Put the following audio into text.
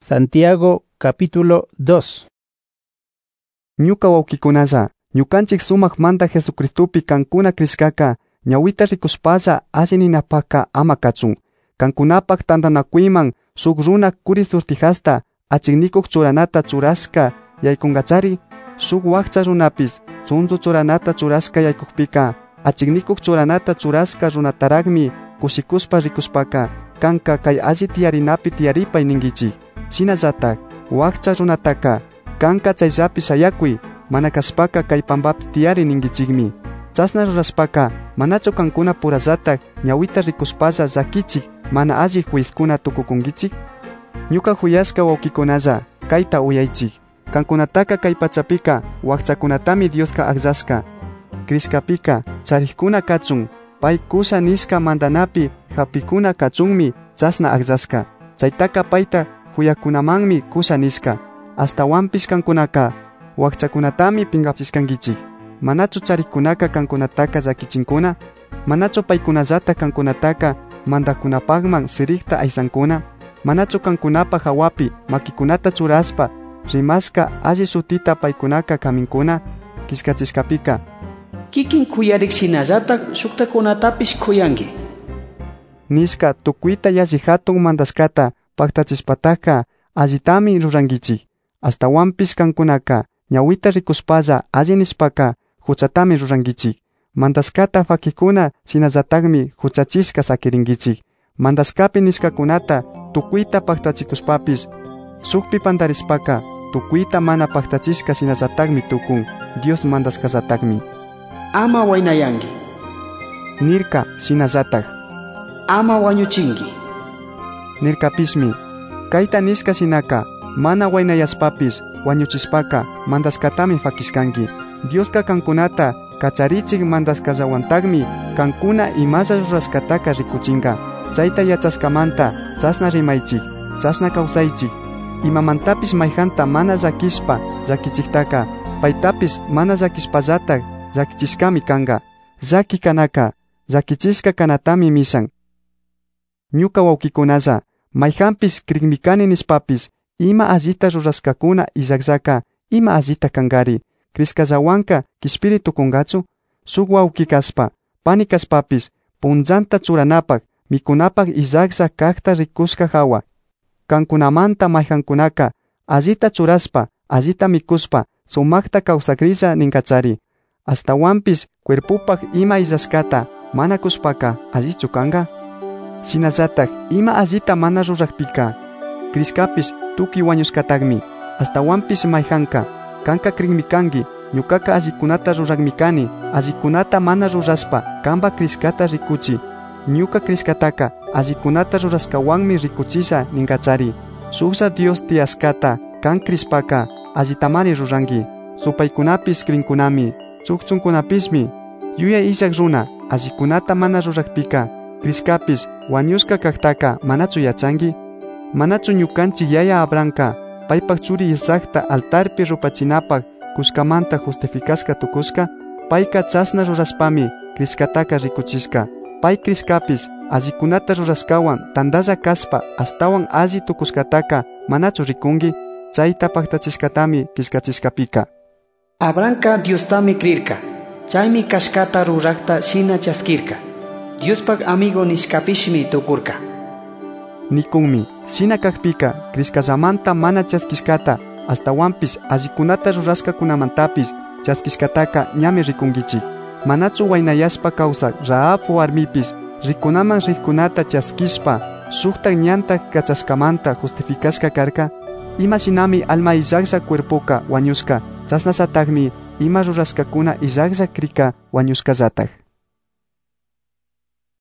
Santiago capítulo 2. Ñuka wawkikunaza, ñukanchik sumaqmanta Jesucristupi kankuna kriskaka, ñawita rikuspasa allininapaka ama kachun. Kankunapak tantanakuyman suk runa kuri surtijasta, achiknikuq churanata churaska yaykungachari, suk wakcha runapis, sunzu churanata churaska yaykukpika, achiknikuq churanata churaska runataragmi, kushikuspa rikuspaka, kanka kay alli tiyarinapi tiyaripay ningichik. Shinallatak, wakcha runataka, kanka chayllapi shayakuy, mana kaspaka kay pampapi tiyari ningichikmi. Chasna ruraspaka, manachu kankuna purallatak, ñawita rikuspalla llakichik, mana alli juizkuna tukukungichik? Ñuka huyaska wawkikunaza, kayta uyaychik. Kankunataka kay pachapika, wakchakunatami Dioska akllashka. Kriskapika, charikuna kachun, pay kusha niska mandanapi, hapikuna kachunmi, chasna akllashka. Chaytaka payta, huyakunamanmi kusha niska. Hasta wampis kankunaka, wakchakunatami pingapsiskangichik. Manachu charikunaka kankunataka llakichinkuna? Manachu paykunallata kankunataka mandakunapagman sirikta aysankuna? Manachu kankunapa hawapi makikunata churaspa rimaska alli sutita paykunaka kaminkuna? Kiskachishkapika, kikin kuyarik shinallatak shuktakunatapis kuyanki niska tukuyta yalli hatun mandaskata paktachispataka allitami rurangichik. Hasta wampis kankunaka ñawita rikuspalla alli nispaka huchatami rurangichik. Mandaskata fakikuna shinallatakmi huchachiska sakiringichik. Mandaskapi niskakunata tukuyta paktachikuspapis sukpi pantarispaka tukuyta mana paktachiska shinallatakmi tukun Dios mandaskallatakmi. Ama waynayanki Nirka shinallatak. Ama wañuchinki Nirkapismi, kayta niska sinaka, mana waynayaspapis, wañuchispaka, mandaskatami fakiskanki. Dioska kankunata, kacharichik mandaskallawantagmi, kankuna imasa ruraskataka rikuchinka. Chayta yachaskamanta, chasna rimaychik, chasna kawsaychik. Imamantapis mayjanta mana llakispa, llakichiktaka, paytapis mana llakispllatak, llakichiskami kanka. Llaki kanaka, llakichiska kanatami misan. Ñuka wawkikunaza, mayjampis krikmikani nispapis, ima allita ruraskakuna illakllaka, ima allita kankari. Kriskallawanka kispiritu kungachu? Suk wawki kaspa, pani kaspapis, punllanta churanapak, mikunapak illaklla kakta rikuska hawa. Kankunamanta mayjankunaka, allita churaspa, allita mikuspa, sumakta kawsakrilla ninkachari. Hasta wampis cuerpupak ima illaskata, mana kuspaka, allichu kanka? Shinallatak, ima allita mana rurakpika. Kriskapis tuki wañuskatagmi. Hasta wampis mayjanka, kanka krikmikanki, ñukaka allikunata rurakmikani, allikunata mana ruraspa, kamba kriskata rikuchi. Ñuka kriskataka, allikunata ruraskawanmi rikuchisha ninkachari. Suksa Dios tiaskata, kan krispaka, allitamari ruranki. Supaykunapis krinkunami, sukchunkunapismi. Yuya ishak runa, allikunata mana rurakpika. Kriskapis, wañuska kaktaka, manachu yachanki? Manachu ñukanchik yaya Abrahamka, paypak churi Isaacta altarpi rupachinapak, kuskamanta justificaska tukuska? Payka chasna ruraspami, kriskataka rikuchiska. Pay kriskapis, allikunata ruraskawan, tandalla kaspa, astawan alli tukuskataka, manachu rikunki? Chayta paktachiscatami kiskachiskapika. Abrahamka Diostami krirka, chaymi kashkata rurakta shina chaskirka. Diospak amigo niskapishmi tukurka. Nikunmi, shina kakpika, kriskallamanta mana chaskiskata, hasta wampis allikunata ruraska kunamantapis, chaskiskataka ñami rikungichik. Manachu waynayaspa kawsak Rahab warmipis, rikunaman rikunata chaskispa, suktak ñantak kachaskamanta justificaska karka? Ima shinami alma illaklla cuerpoka wañuska, chasnallatakmi ima ruraskakuna illaklla krika wañuskallatak.